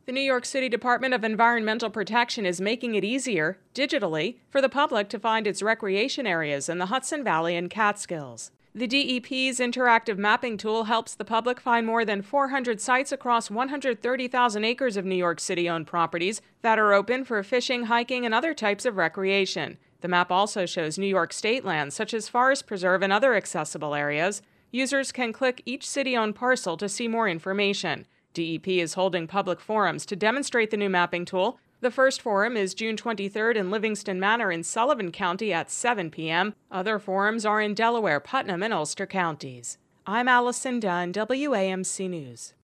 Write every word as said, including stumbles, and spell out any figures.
The New York City Department of Environmental Protection is making it easier, digitally, for the public to find its recreation areas in the Hudson Valley and Catskills. The D E P's interactive mapping tool helps the public find more than four hundred sites across one hundred thirty thousand acres of New York City-owned properties that are open for fishing, hiking, and other types of recreation. The map also shows New York state lands, such as Forest Preserve and other accessible areas. Users can click each city-owned parcel to see more information. D E P is holding public forums to demonstrate the new mapping tool. The first forum is June twenty-third in Livingston Manor in Sullivan County at seven p m Other forums are in Delaware, Putnam, and Ulster counties. I'm Allison Dunn, W A M C News.